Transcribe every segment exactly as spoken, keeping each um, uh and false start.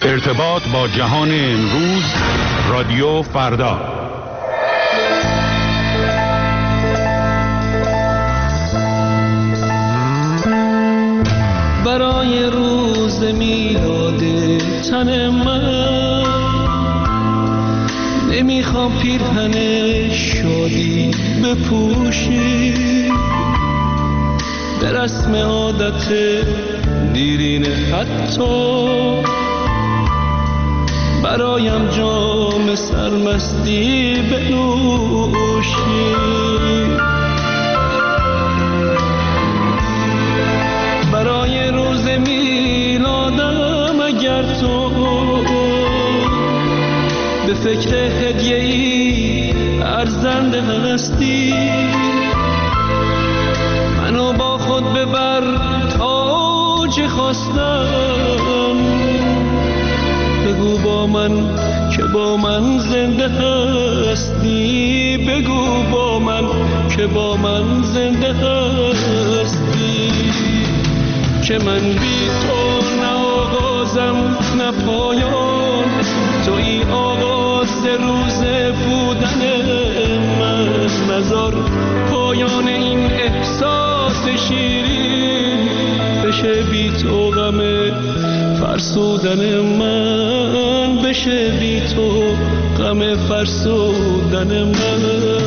ارتباط با جهان امروز، رادیو فردا. برای روز میلاد تن من نمیخوام پیرهن شادی بپوشی، به رسم عادت دیرین حتی برایم جام سرمستی بنوشی. برای روز میلادم اگر تو به فکر هدیه‌ای ارزنده هستی، منو با خود ببر تا چه خواستم، بگو با من که با من زنده هستی، بگو با من که با من زنده هستی. که من بی تو نه آغازم نه پایان، توی آغاز روز بودن من، نذار پایان این احساس شیرین بشه بی تو غم فرسودن من، بشه بی تو غم فرسودن من.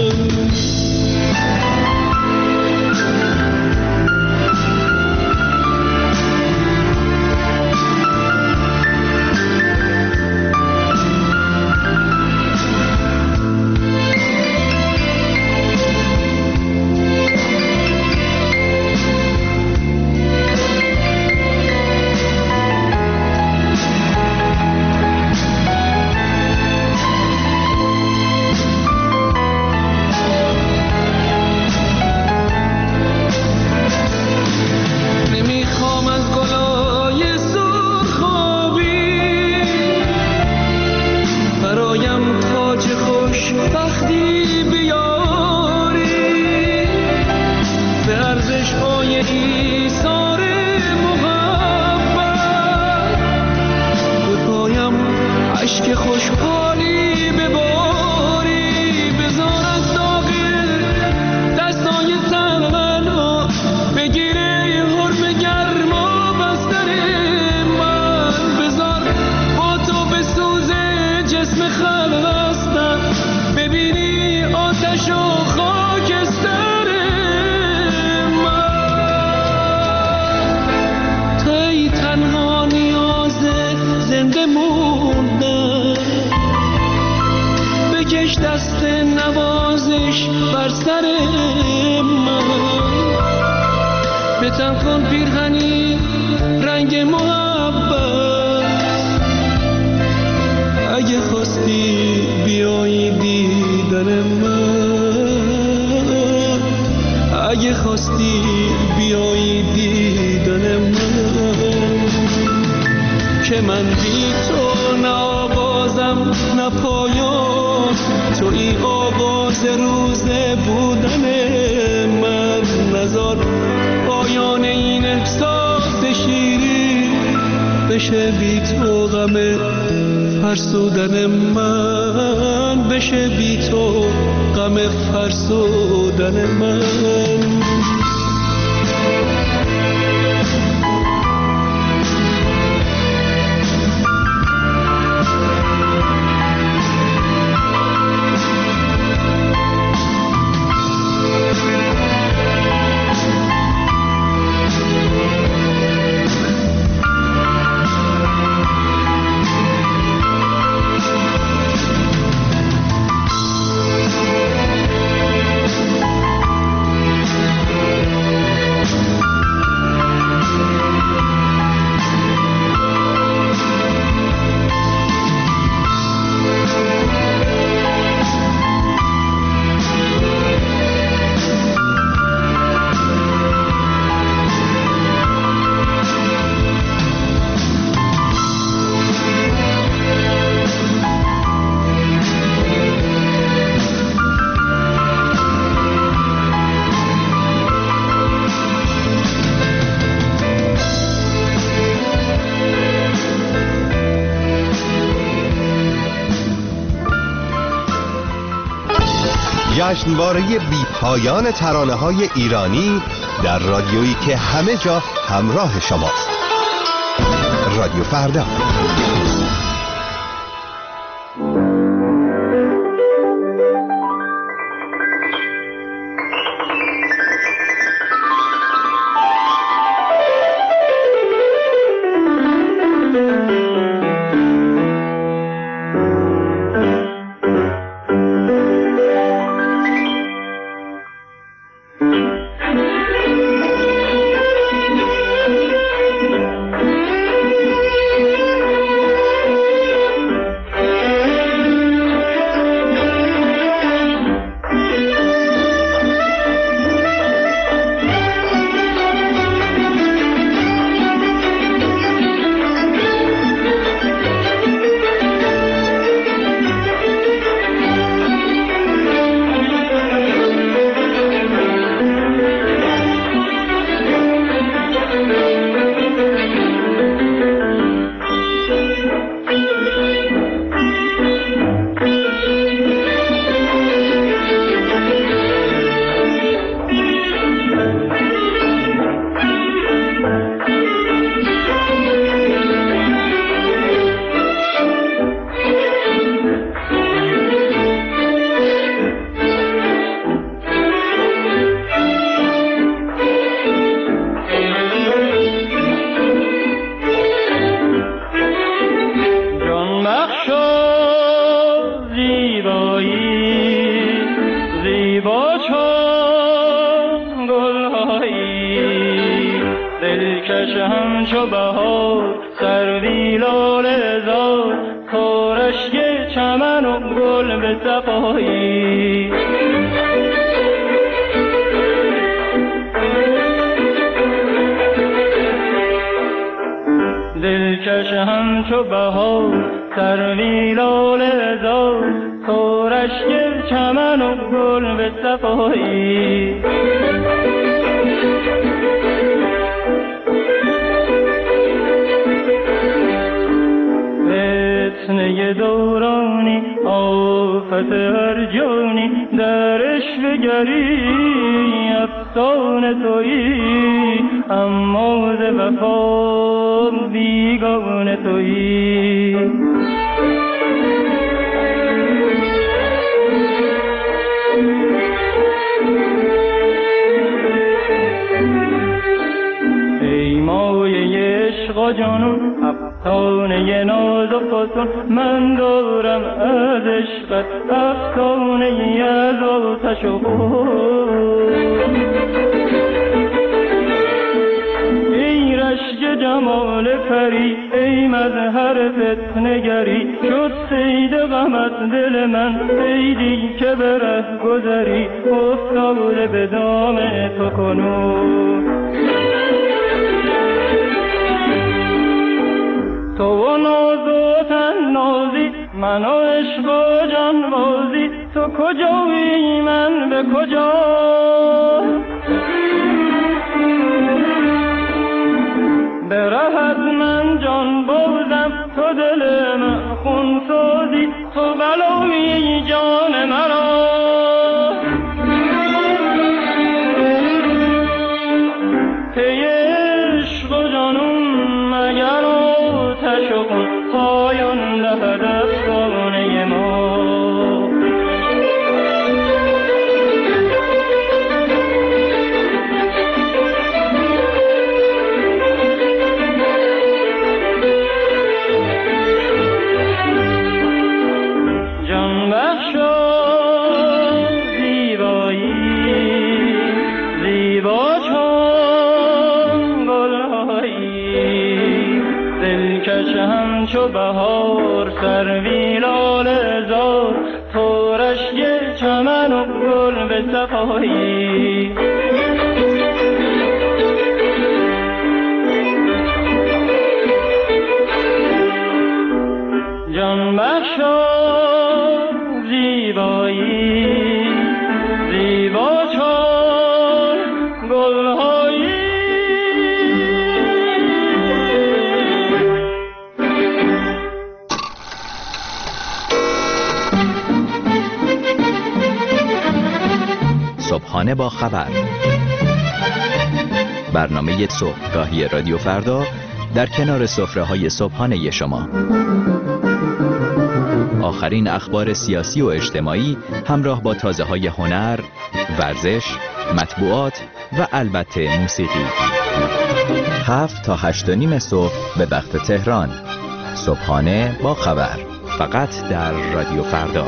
فرسودن من، بشه بی تو غم فرسودن من. جشنواره بی پایان ترانه‌های ایرانی در رادیویی که همه جا همراه شماست. رادیو فردا. دلکش همچو بهار سروی لاله زار تو رشک چمن و گل به صفایی فتنه دورانی آفت هر جانی درش بگری افسانه تویی اما ز وفا بیگانه تویی ای مایه عشق و جنون افسانه ناز و فسون من دارم از عشقت افسانه ای از آتش و خون ای رشک جمال پری ای مظهر فتنگری شد صید غمت دل من صیدی که به ره گذری افتاده به دام تو کنون تو و ناز و تن نازی من و عشق و جان بازی تو کجایی من به کجا به رهت من جان بازم تو دل من خون سازی تو بلایی جان مرا پی عشق و جانون مگر آتش و خون پایان دهد افسانه ما جان بخشا زیبایی زیبا چون گلهایی دلکش همچو بهار سروی لاله زار تو رشک چمن و گل به صفایی جان بخشا زیبایی زیبا چون گلهایی صبحانه با خبر، برنامه صبحگاهی رادیو فردا در کنار سفره‌های صبحانه شما. آخرین اخبار سیاسی و اجتماعی همراه با تازه‌های هنر، ورزش، مطبوعات و البته موسیقی. هفت تا هشت و نیم صبح به وقت تهران. صبحانه با خبر، فقط در رادیو فردا.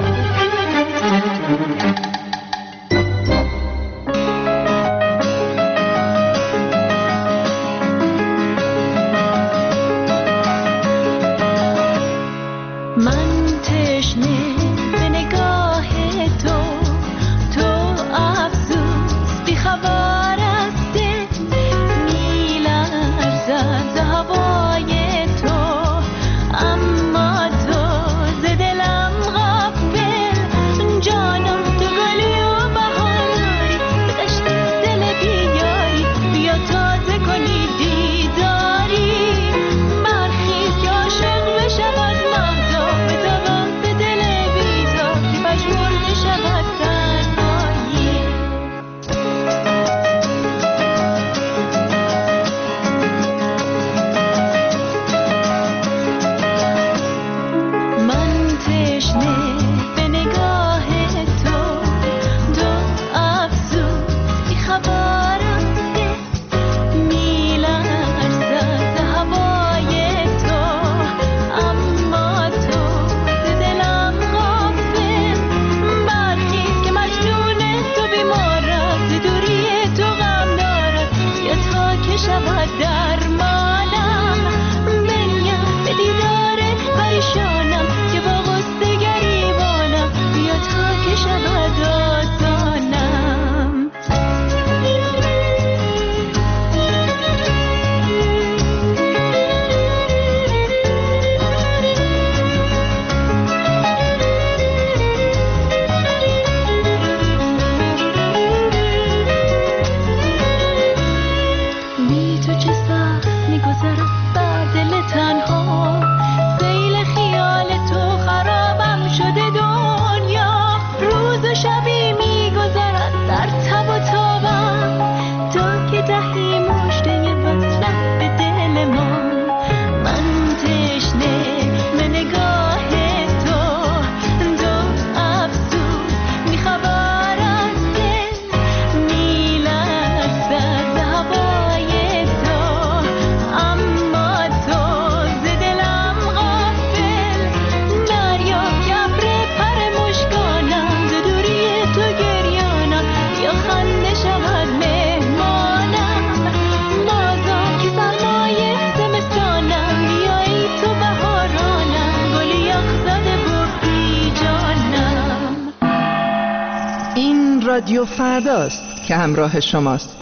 رادیو فرداست که همراه شماست.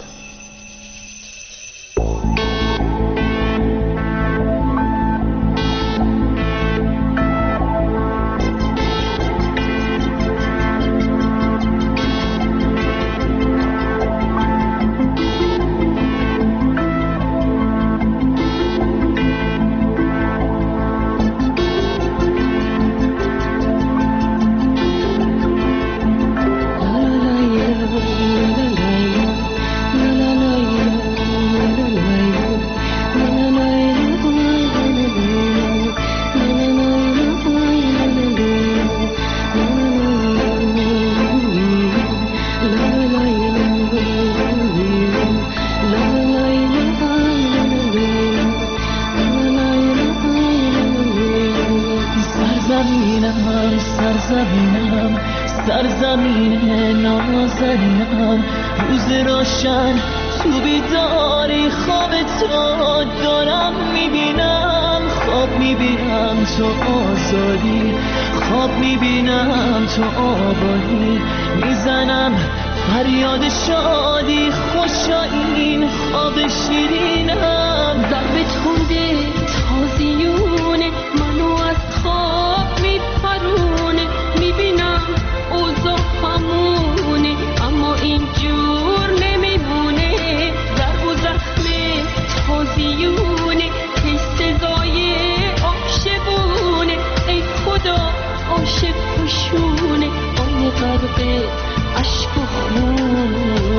سرزمینم سرزمین نازنینم، روز روشن تو بیداری خواب تو دارم میبینم، خواب میبینم تو آزادی، خواب میبینم تو آبادی، میزنم فریاد شادی، خوشا این خواب شیرینم، ضرب تنده تازیونه منو از خواب میپرونه، میبینم اوضاع همونه اما اینجور نمیمونه، ضرب و زخم تازیونه ای سزای عاشقونه، ای خدا عاشق کشونه آی غرق عشق و خون.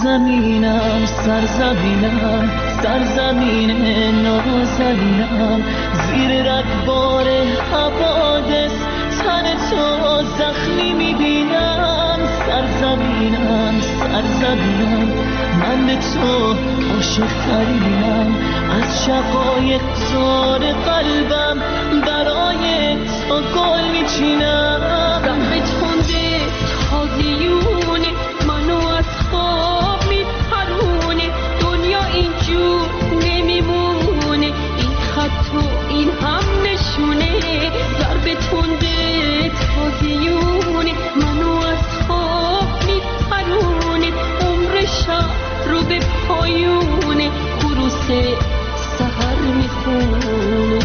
سرزمینم سرزمینم سرزمین نازنینم زیر رگبار حوادث تن تو زخمی میبینم سرزمینم سرزمینم من به تو عاشق ترینم از شقایق زار قلبم برای تو گل میچینم دم تنده تازیونه منو از خواب میپرونه دنیا اینجور نمیمونه این خط و این هم نشونه ضرب تنده تازیونه منو از خواب میپرونه عمر شب رو به پایونه خروس سحر میخونه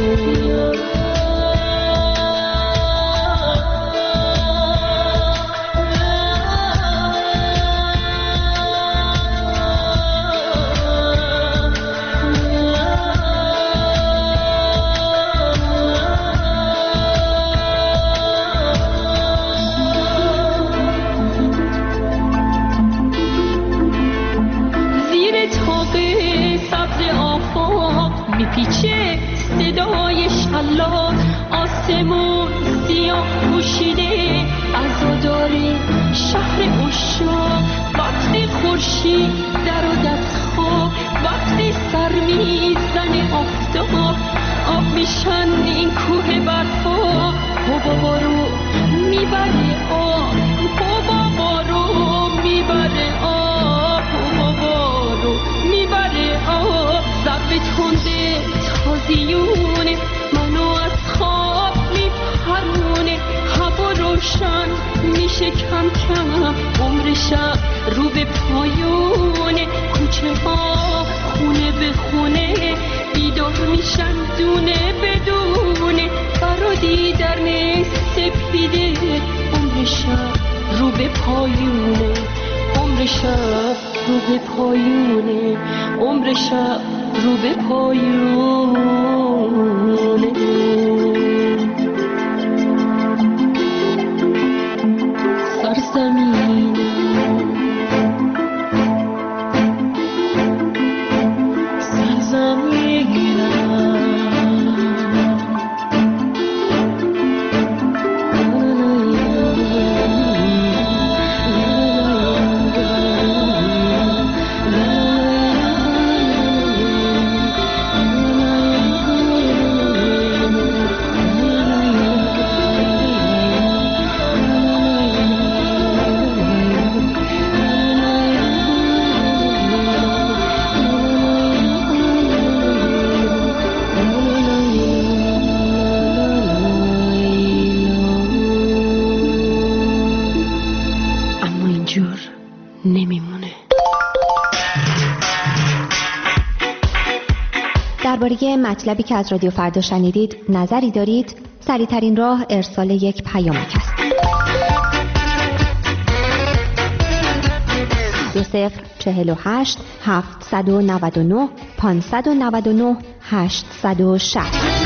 پیچه صدای شلاق آسمون سیاه پوشیده عزاداره شهر عشاق وقتی خورشید در و دست خواب وقتی سر میزنه آفتاب آب میشن این کوه برفا بابا رو میبره آب بابا رو میبره آب بابا رو میبره آب ضرب تنده تازیونه منو از خواب میپرونه هوا روشن میشه کم کم عمر شب رو به پایونه کوچه ها خونه به خونه بیدار میشن دونه بدونه برادی در سپیده عمر شب رو به پایونه عمر شب رو به پایونه عمر شب رو به پایونه سرزمین درباره مطلبی که از رادیو فردا شنیدید نظری دارید؟ سریع‌ترین راه ارسال یک پیامک است. دو صفر چهل و هشت هفتصد و نود و نه پانصد و نود و نه هشتصد و شصت.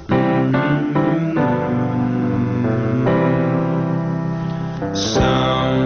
Sound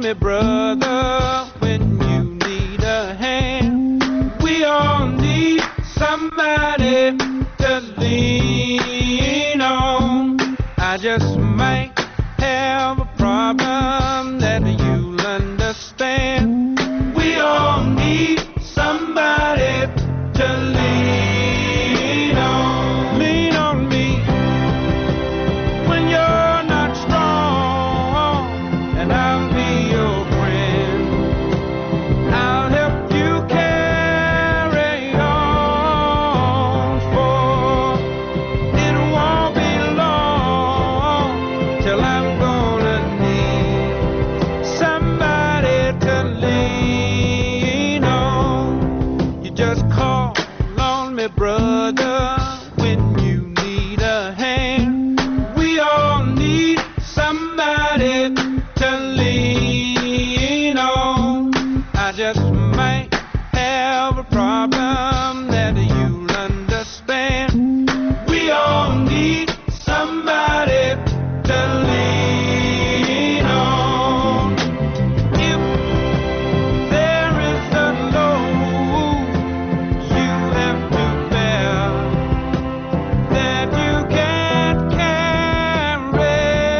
me, brother, when you need a hand. We all need somebody to lean on. I just might have a problem that you'll understand. We all need somebody to lean on. Lean on me when you're not strong, and I'll be your friend. I'll help you carry on, for it won't be long till I'm gonna need somebody to lean on. You just call on me, brother, when you need a hand. We all need somebody to lean on. I just might have a problem that you'll understand. We all need somebody to lean on. If there is a load you have to bear that you can't carry,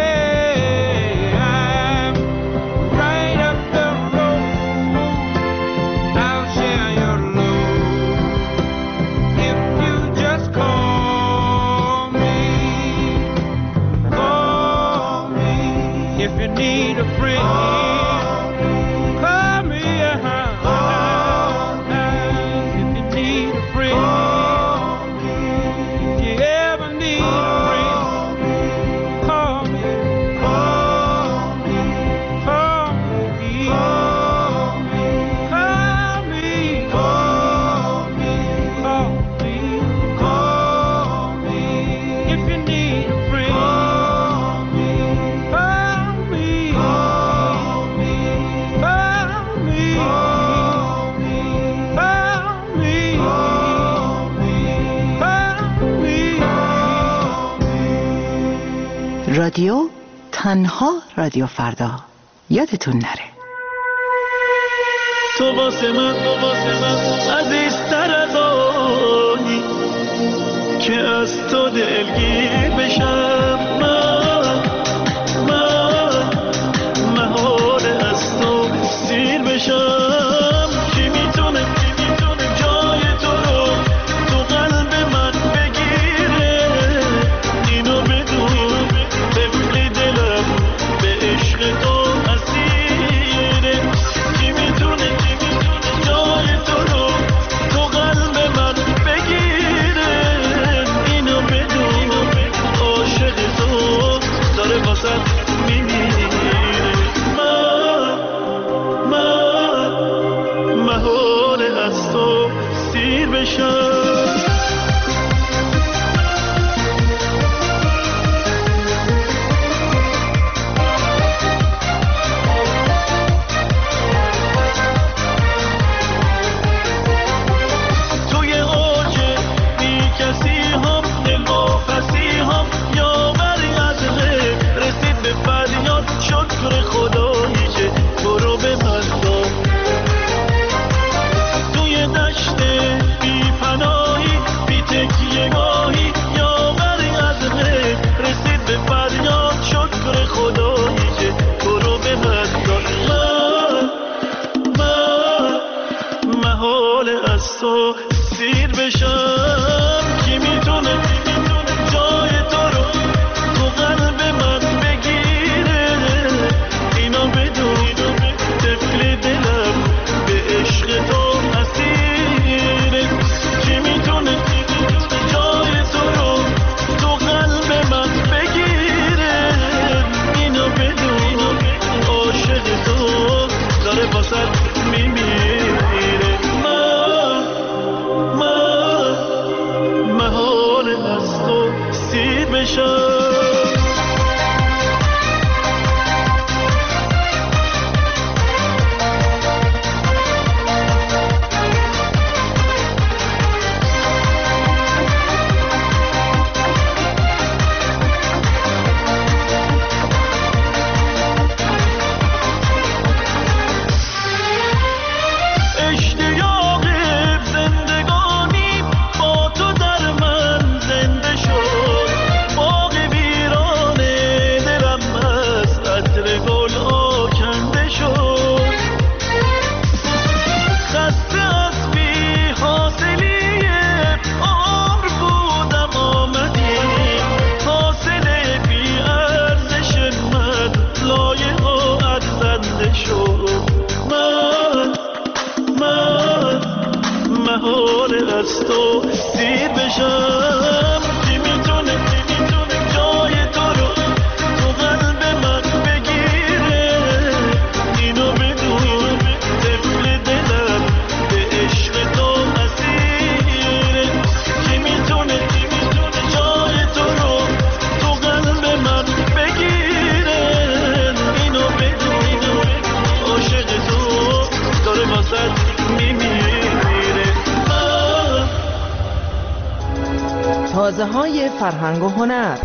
I'm right up the road. I'll share your load if you just call me. Call me if you need a friend. Call me, uh-huh. If you need a friend. If you ever need a friend, call me. Call me. Call me. Call me. Call me. Call me. Call me. If you need a friend, call me. Call me. Call me. Call me. Call me. Call me. Call me. رادیو تنها رادیو فردا، یادتون نره. تو واسه من تو واسه من عزیزتر از آنی که از تو دلگیر بشم. من من محال از تو سیر بشم. کی میتونه کی میتونه جای تو رو تو قلب من بگیره؟ اینو بدون طفل دلم به عشق تو اسیره. کی میتونه کی میتونه جای تو رو تو قلب من بگیره؟ اینو بدون عاشق تو داره واسه میمیره. من من محال از تو سیر بشم. توی اوج بی کسی هم دلواپسی هم یاوری از غیب رسید به فریاد. شکر خدایی که تو رو به من داد. توی دشت بی پناهی بی تکیه گاهی یاوری از غیب رسید به فریاد. شکر خدایی که تو رو به من داد. من من محال از تو سیر بشم. کی میتونه کی میتونه جای تو رو تو قلب من بگیره؟ اینا بدون طفل دل تازه‌های فرهنگ و هنر.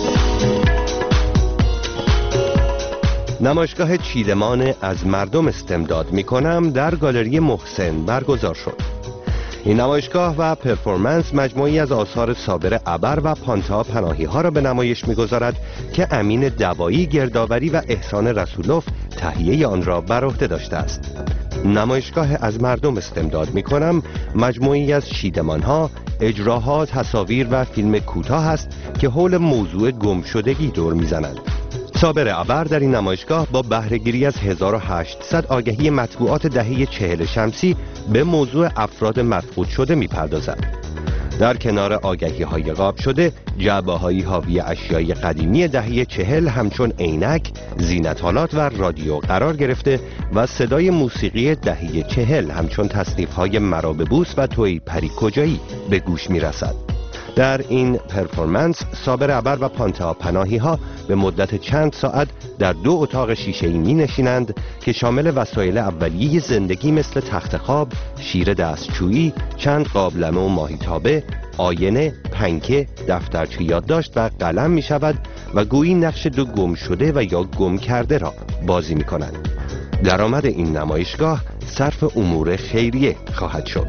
نمایشگاه چیدمان از مردم استمداد میکنم در گالری محسن برگزار شد. این نمایشگاه و پرفورمنس مجموعی از آثار صابر ابر و پانتا پناهی ها را به نمایش میگذارد که امین دوایی گردآوری و احسان رسولوف تهیه آن را بر عهده داشته است. نمایشگاه از مردم استمداد میکنم مجموعی از چیدمان ها، اجراها، تصاویر و فیلم کوتاه است که حول موضوع گمشدگی دور میزنند. صابر ابر در این نمایشگاه با بهره‌گیری از هزار و هشتصد آگهی مطبوعات دهه چهل شمسی به موضوع افراد مفقود شده می‌پردازد. در کنار آگهی‌های قاب شده، جعبه‌هایی حاوی اشیای قدیمی دهه چهل همچون عینک، زینت‌آلات و رادیو قرار گرفته و صدای موسیقی دهه چهل همچون تصنیف‌های مرا به بوس و تویی پری کجایی به گوش می‌رسد. در این پرفورمنس صابر ابر و پانتا پناهی ها به مدت چند ساعت در دو اتاق شیشه‌ای می نشینند که شامل وسایل اولیه زندگی مثل تخت خواب، شیر دستشویی، چند قابلمه و ماهیتابه، آینه، پنکه، دفترچه یادداشت و قلم می شود و گویی نقش دو گم شده و یا گم کرده را بازی می کنند. درآمد این نمایشگاه صرف امور خیریه خواهد شد.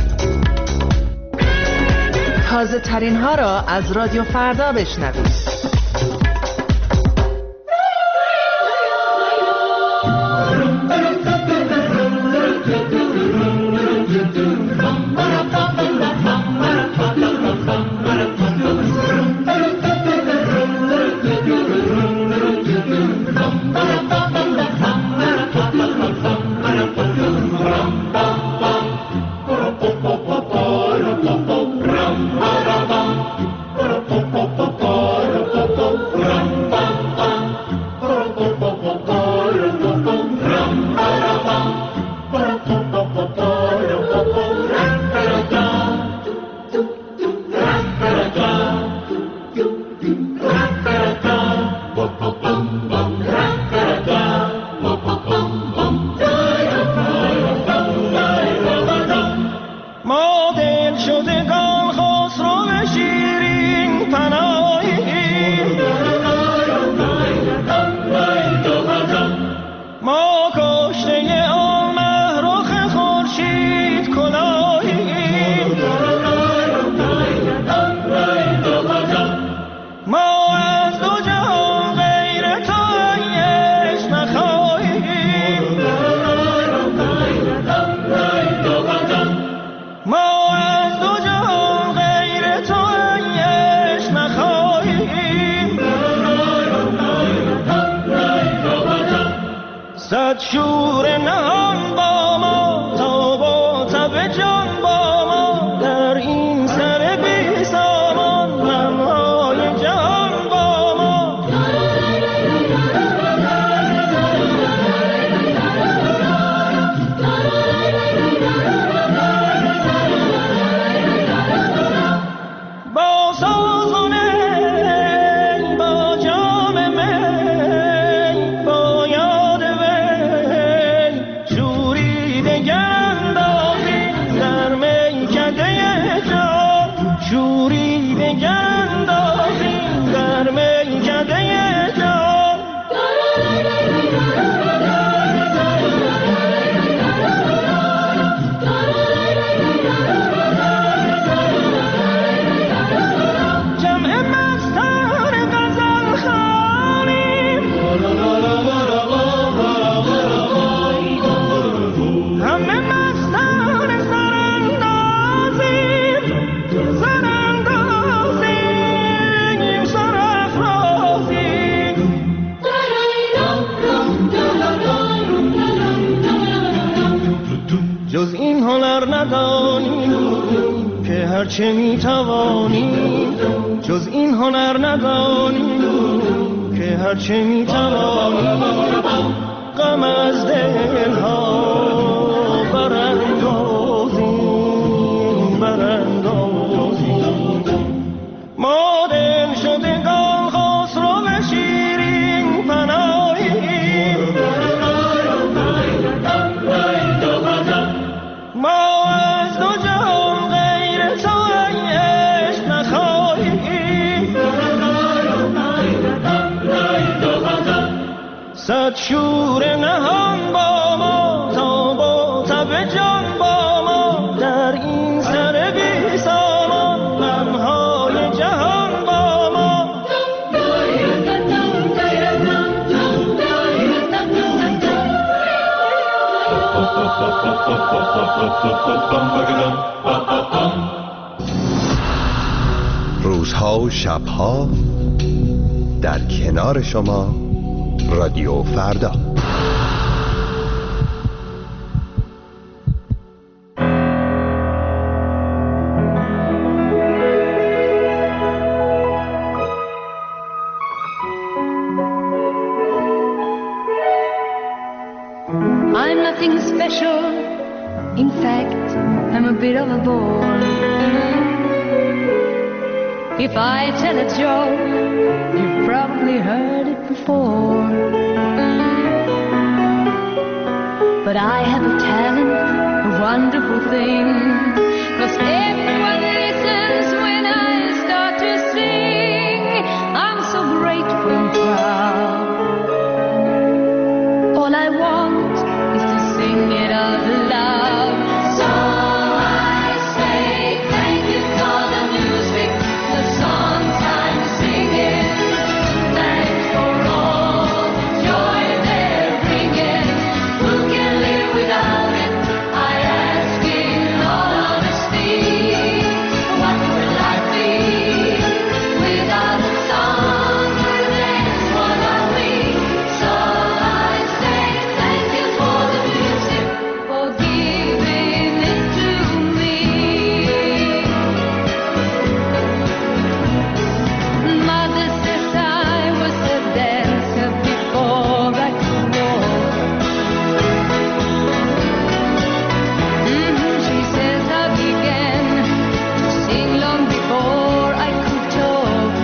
تازه ترین ها را از رادیو فردا بشنوید. شور نهان با ما تا با تب جان با ما در این سر بی سامان غمهای جهان با ما با سازونه با جام می با یاد جز این هنر ندانیم که هرچه میتوانیم جز این هنر ندانیم که هرچه میتوانیم غم از دلها براندازیم براندازیم ما دل شدگان خسرو و شیرین پناهیم ما از دو جهان غیر تو عشق نخواهیم شور نهان با ما، تا با تب جان با ما، در این سر بی سامان غمهای جهان با ما. روزها و شبها در کنار شما رادیو فردا. I'm nothing special. In fact, I'm a bit of a bore. If I tell a joke, you've probably heard it before. But I have a talent, a wonderful thing, 'cause everyone listens when I start to sing. I'm so grateful and proud. All I want is to sing it out loud. So I say thank you for the music, the songs I'm singing. Thanks for all the joy they're bringing. Who can live without it? I ask in all honesty. What will life be without a song? That's what are we? So I say thank you for the music, for giving it to me. Mother says I was a dancer before I could walk. Mhm, she says I began to sing long before I could talk.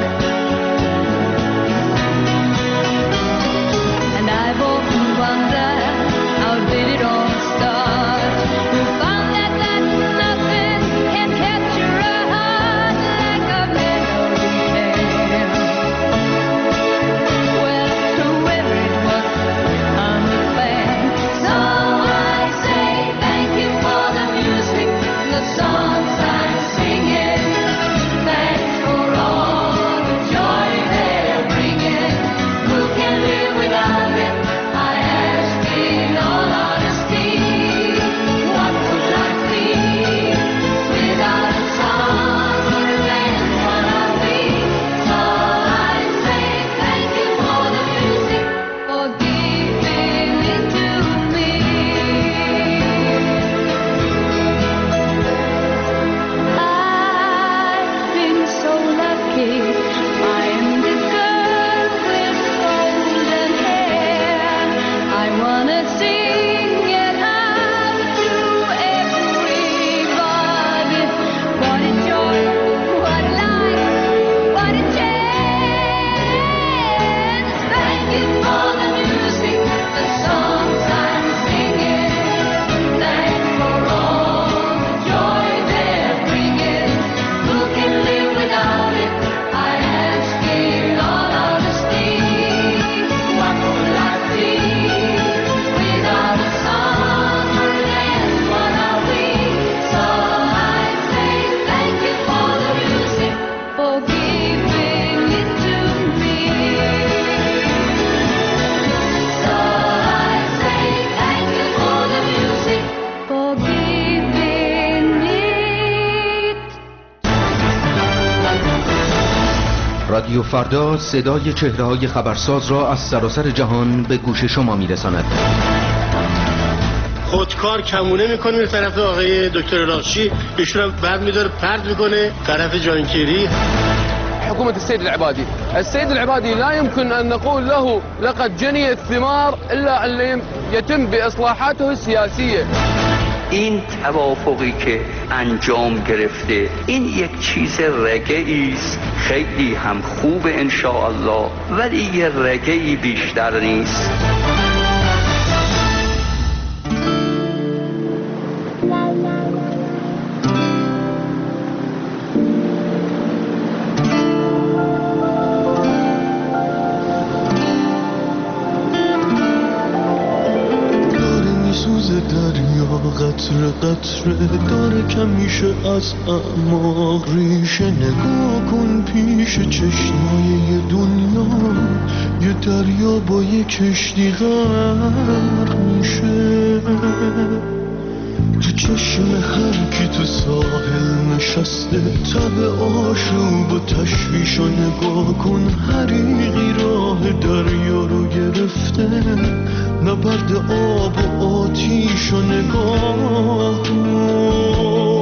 And I've often wondered, how did it all start? Who found that that nothing can capture a heart like a melody can? Well, whoever it was, I'm a fan. So I say thank you for the music, the songs I'm singing. Thanks for all the joy they're bringing. Who can live without it? I ask in all honesty. What would life be without a song? Then what are we? So I say thank you for the music, for giving it to me. I've been so lucky. I am the girl with golden hair. I wanna sing it out to everybody. What a joy, what life, what a chance. Thank you for the music, the songs I'm singing. Thanks for all the joy they're bringing. Who can live without it? I ask in all honesty. What would life be without a song? Then what are we? So I say thank you for the music, for giving it to me. So I say thank you for the music, for giving it. رادیو فردا صدای چهره‌های خبرساز را از سراسر جهان به گوش شما می‌رساند. خودکار کمونه میکنه به طرف آقای دکتر راشی، ایشون هم بعد میداره پرد میکنه طرف جان کری. حكومة السيد العبادي السيد العبادي لا يمكن أن نقول له لقد جني الثمار إلا أن يتم بإصلاحاته السياسية. این توافقی که انجام گرفته این یک چیز رگه‌ای است، خیلی هم خوب ان شاء الله، ولی یه رگه‌ای بیشتر نیست. دریا قطره قطره داره کمیشه از اعماق ریشه. نگاه کن پیش چشمای دنیا یه دریا با یه کشتی غرق میشه. تو چشم هر کی تو ساحل نشسته تب آشوب و تشویش و نگاه کن حریقی راه دریا رو گرفته. نبرد آب و آتیش و نگاه کن.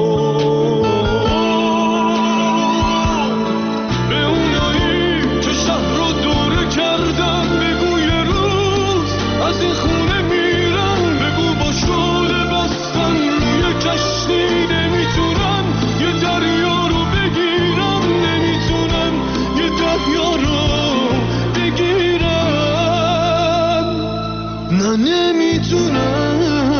به اونایی که شهر رو دوره کردن بگو یه روز از این خونه میرن. بگو با شعله بستن روی کشتی نمیتونن یه دریا رو بگیرن. نمیتونن یه دریا رو بگیرن. نه نمیتونن.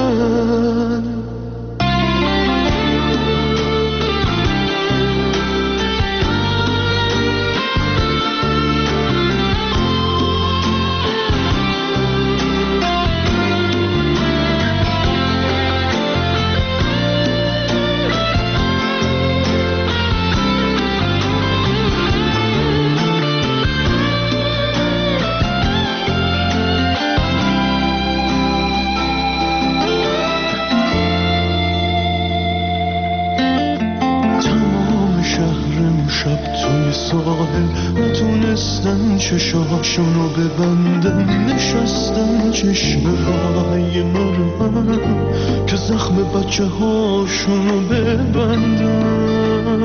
نتونستن چشاشونو ببندن. نشستن چشمه های مرمن که زخم بچه هاشونو ببندن.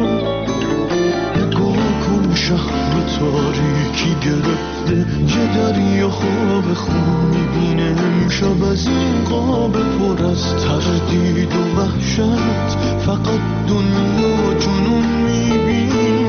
نگاه کن شهر تاریکی گرفته یه دریا خواب خون میبینه امشب. از این قاب پر از تردید و وحشت فقط دنیا جنون میبینه.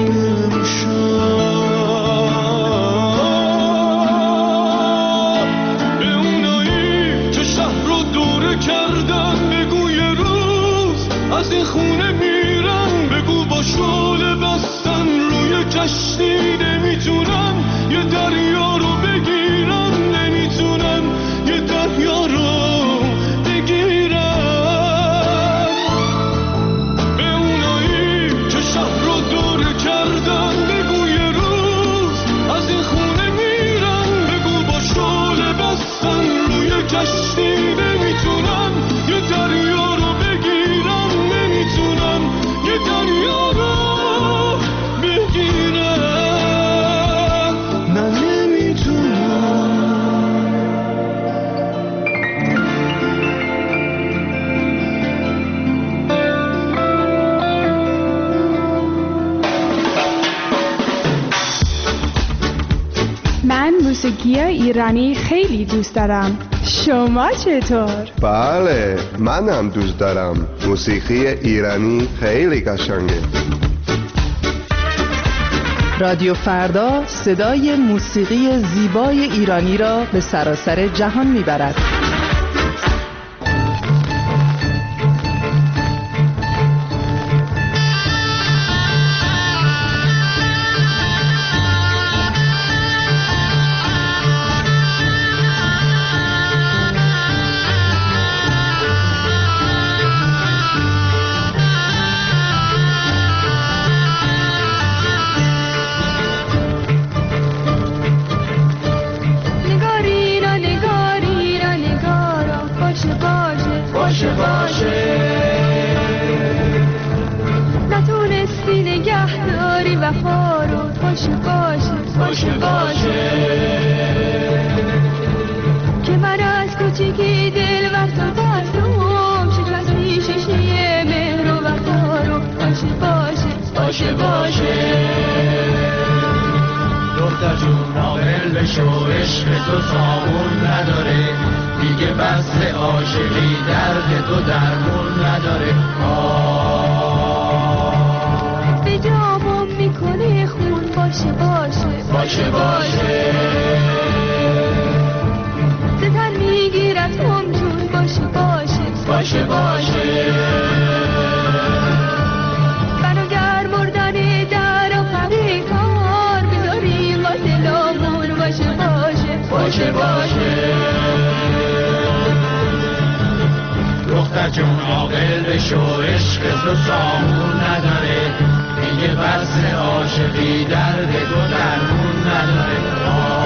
به اونایی که شهر رو دوره کردن بگو یه روز از این خونه میرن. بگو با شعله بستن روی کشتی نمیتونن یه دریا رو بگیرن. نمیتونن یه دریا رو بگیرن. به اونایی که شهر رو دوره کردن بگو یه روز از این خونه میرن. بگو با شعله بستن روی کشتی نمیتونن یه دریا رو بگیرن. نمیتونن یه دریا رو بگیرن. نه نمیتونن. من موسیقی ایرانی خیلی دوست دارم. شما چطور؟ بله منم دوست دارم. موسیقی ایرانی خیلی قشنگه. رادیو فردا صدای موسیقی زیبای ایرانی را به سراسر جهان میبرد. جون عاقل بشو، عشق تو سامون نداره، میگه بس عاشقی درد تو درمون نداره.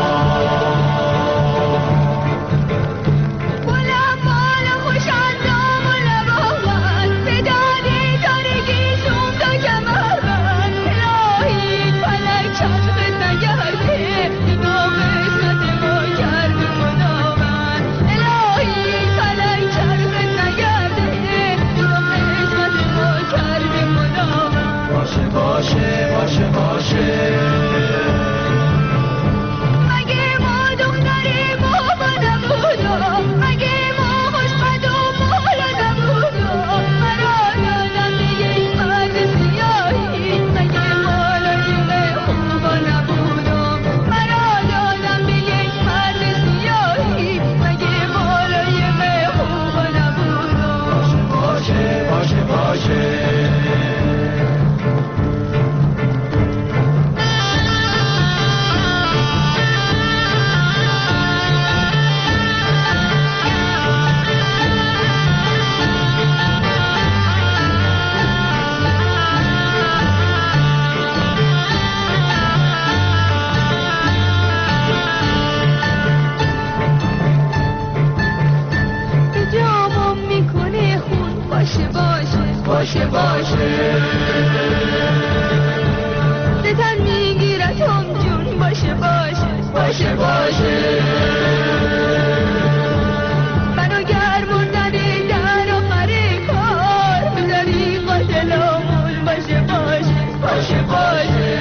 باشه باشه باشه مگه ما دختری بابا نبودم، مگه ما خوشبد و بالا نبودم، مرا دادم به یک مرد سیاهی، مگه بالای خوبا نبودم، مرا دادم به یک مرد سیاهی، مگه بالای خوبا نبودم. باشه باشه باشه باشه باشه باشه ستن میگیرد هم جون، باشه باشه باشه باشه منو گرموندنی در آخر کار، بذاری قاتلامون، باشه باشه باشه باشه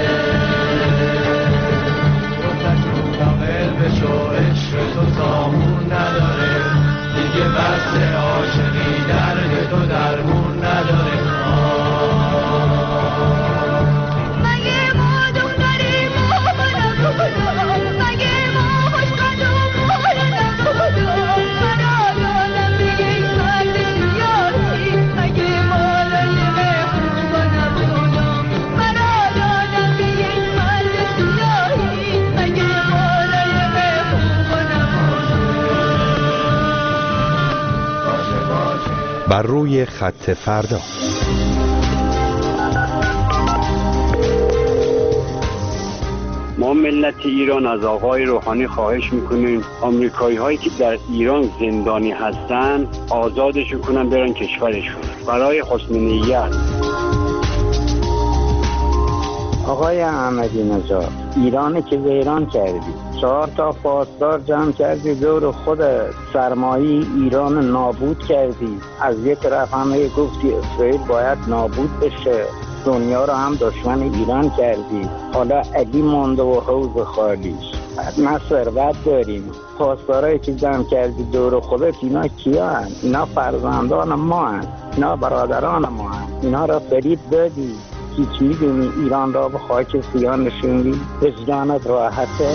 مستقل بشو، عشق تو سامون نداره، دیگه بس عاشقی درد تو درمون نداره. مگه ما دختری بابا نبودم، مگه ما خوشبد و بالا نبودم، مرا دادم به یک مرد سیاهی، مگه بالای خوبا نبودم، مرا دادم به یک مرد سیاهی، مگه بالای خوبا نبودم. بر روی خط فردا. ما ملت ایران از آقای روحانی خواهش میکنیم آمریکایی هایی که در ایران زندانی هستن آزادشون کنن برن کشورشون برای حسن نیت. آقای احمدی نژاد، ایران که ویران کردی، چهار تا پاسدار جمع کردی دور خود، سرمایه ایران نابود کردی. از یک طرف همه گفتی اسرائیل باید نابود بشه، دنیا رو هم دشمن ایران کردی. حالا علی مونده و حوض خالیش، ما ثروت داریم. پاسدارایی که جمع کردی دور خودت، اینا کیا هن؟ اینا فرزندان ما هن، اینا برادران ما هن. اینا را فریب دادی. هیچ میدونی ایران را به خاک سیاه نشوندی؟ وجدانت راحته؟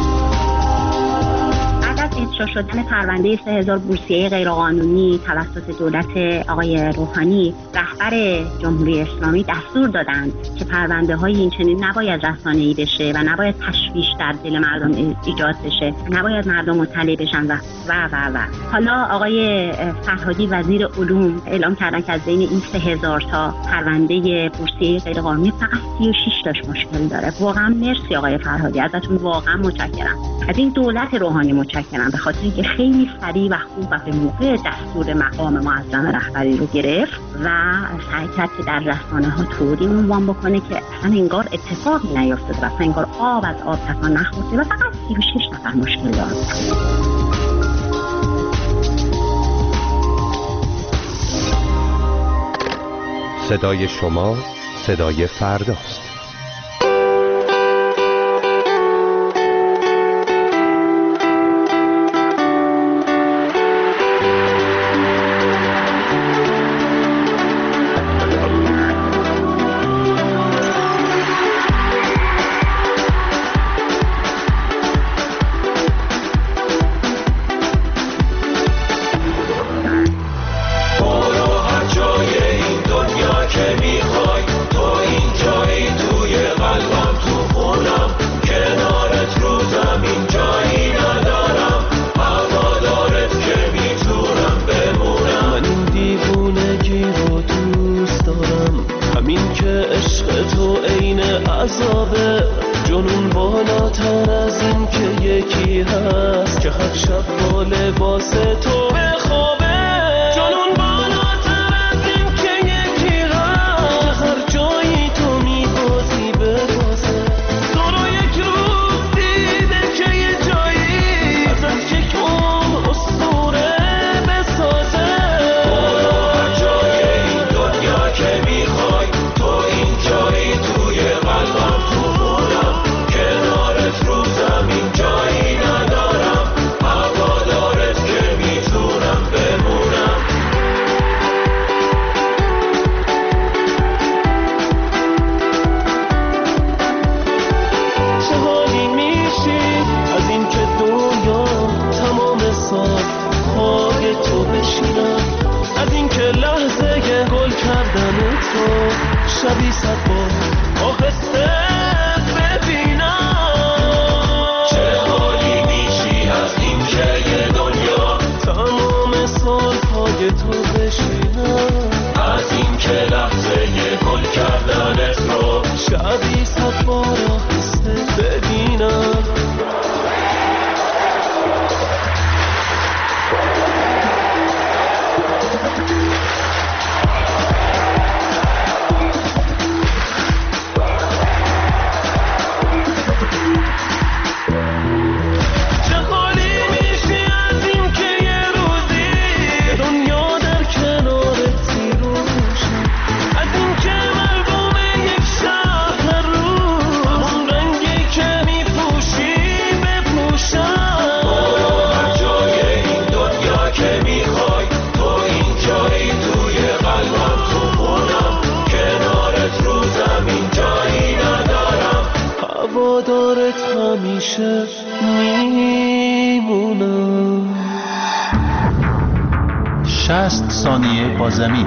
اجرا شدن پرونده سه هزار بورسیه غیرقانونی توسط دولت آقای روحانی، رهبر جمهوری اسلامی دستور دادند که پرونده های این چنین نباید رسانه‌ای بشه و نباید تشویش در دل مردم ایجاد بشه، نباید مردم مطلع بشن و و و و حالا آقای فرهادی وزیر علوم اعلام کردن که از بین این سه هزار تا پرونده بورسیه غیرقانونی فقط سی و شش تاش مشکل داره. واقعا مرسی آقای فرهادی، ازتون واقعا متشکرم. از این دولت روحانی متشکرم به خاطر اینکه خیلی سریع و خوب و به موقع دستور مقام معظم رهبری رو گرفت و سعی کرد که در رسانه‌ها طوری عنوان بکنه که اصلا انگار اتفاقی نیفتاده و اصلا انگار آب از آب تکان نخورده و فقط سی و شش نفر مشکل دارن. صدای شما صدای فرداست. برو هر جای این دنیا که میخوای، تو این جایی تو ای هست که هر شب با لباس تو بخوابه. جنون بالاتر از این که یکی هست که هر جایی تو میبازی ببازه. تو رو یک روز دیده که یه جایی ازت یک عمر اسطوره بسازه. برو هر جای این دنیا که میخوای، تو این جایی توی قلبم، تو خونم کنارت رو زمین جایی ندارم. هوادارت که میتونم بمونم. چه حالی میشی از این که دنیا تمام سال پای تو بشینم، از این که لحظه گل کردن تو شبی صد بار آهسته ببینم. چه حالی میشی از این که یه دنیا تمام سال پای تو بشینم، از این که لحظه گل کردن تو شبی صد بار آهسته ببینم. چه حالی میشی از این که یه روزی دنیا در کنارت تیروشم، از این که مردم یک شهر هر روز همون رنگی که میپوشی بپوشم. برو هر جای این دنیا که میخوای، تو این جایی توی قلبم، تو خونم کنارت رو زمین جایی ندارم. هوادارت همیشه میمونم. شصت ثانیه با زمین.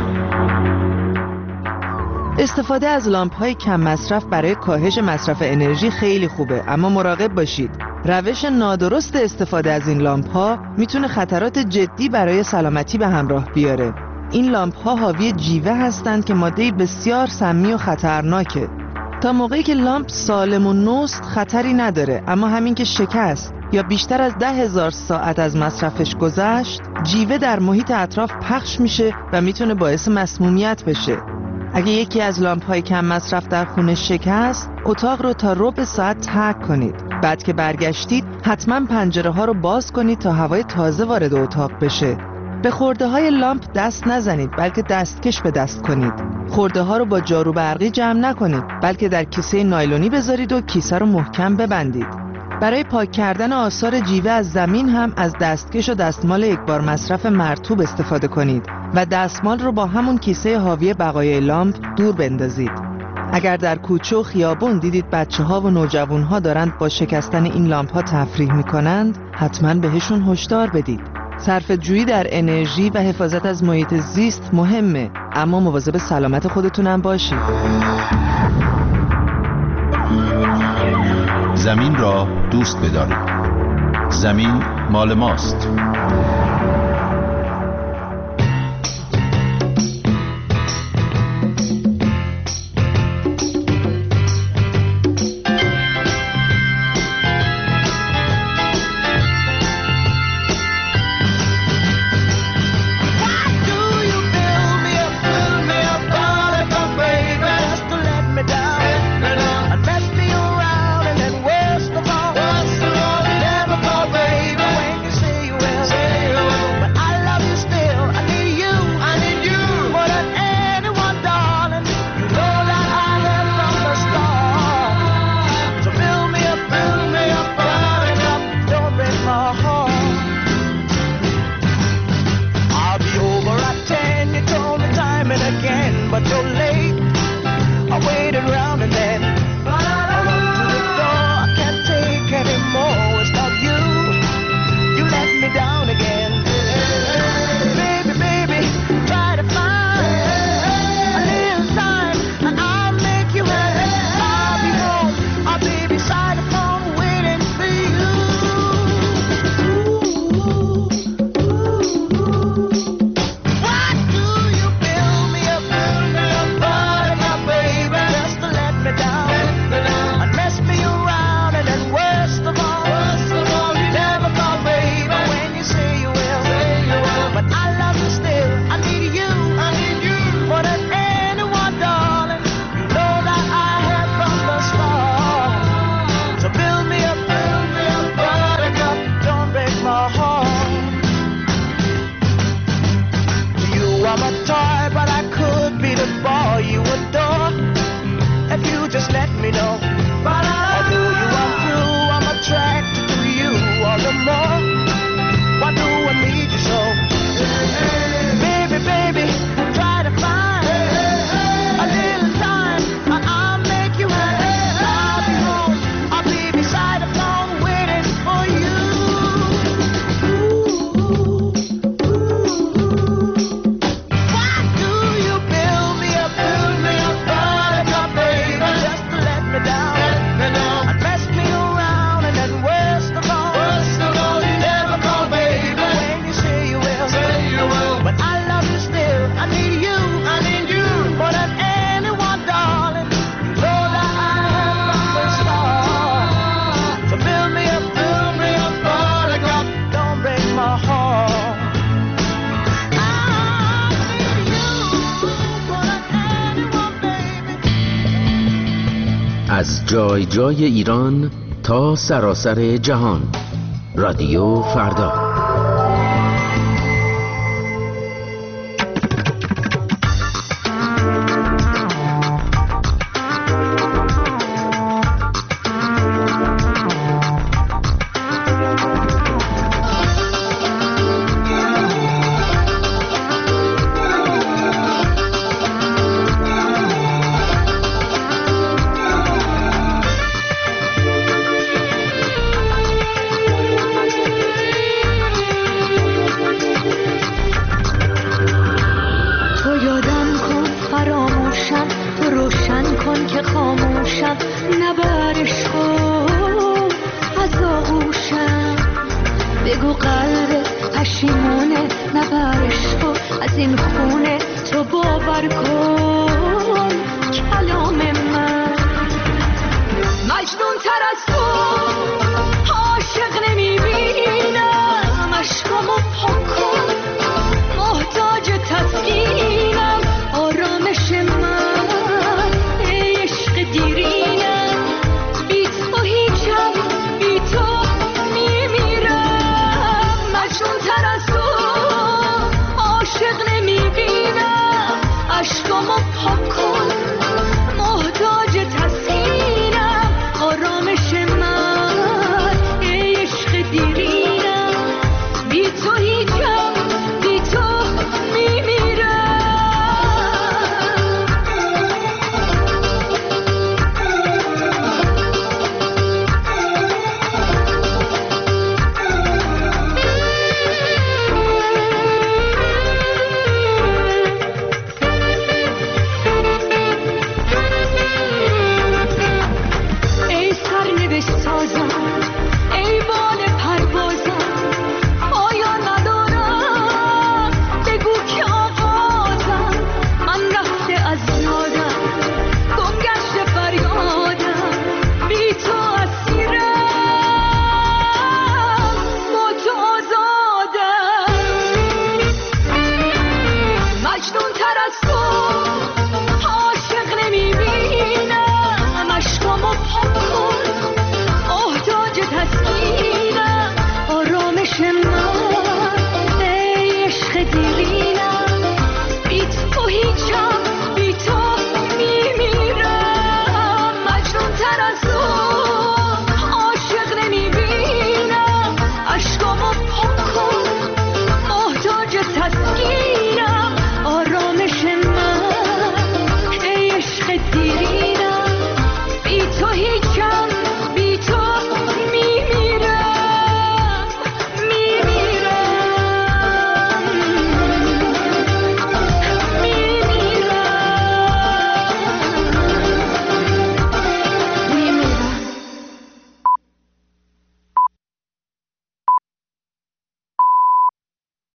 استفاده از لامپ‌های کم مصرف برای کاهش مصرف انرژی خیلی خوبه، اما مراقب باشید. روش نادرست استفاده از این لامپ‌ها میتونه خطرات جدی برای سلامتی به همراه بیاره. این لامپ‌ها حاوی جیوه هستند که ماده‌ای بسیار سمی و خطرناکه. تا موقعی که لامپ سالم و نوست خطری نداره، اما همین که شکست یا بیشتر از ده هزار ساعت از مصرفش گذشت، جیوه در محیط اطراف پخش میشه و میتونه باعث مسمومیت بشه. اگه یکی از لامپ‌های کم مصرف در خونه شکست، اتاق رو تا ربع ساعت ترک کنید. بعد که برگشتید حتما پنجره ها رو باز کنید تا هوای تازه وارد اتاق بشه. به خورده های لامپ دست نزنید، بلکه دستکش به دست کنید. خورده ها رو با جارو برقی جمع نکنید، بلکه در کیسه نایلونی بذارید و کیسه رو محکم ببندید. برای پاک کردن آثار جیوه از زمین هم از دستکش و دستمال یک بار مصرف مرطوب استفاده کنید و دستمال رو با همون کیسه حاوی بقایای لامپ دور بندازید. اگر در کوچه و خیابون دیدید بچه ها و نوجوان ها دارند با شکستن این لامپ ها تفریح می کنند، حتما بهشون هشدار بدید. صرف جویی در انرژی و حفاظت از محیط زیست مهمه، اما مواظب سلامت خودتون هم باشید. زمین را دوست بدارید. زمین مال ماست. Say از جای جای ایران تا سراسر جهان. رادیو فردا. مجنون تر از تو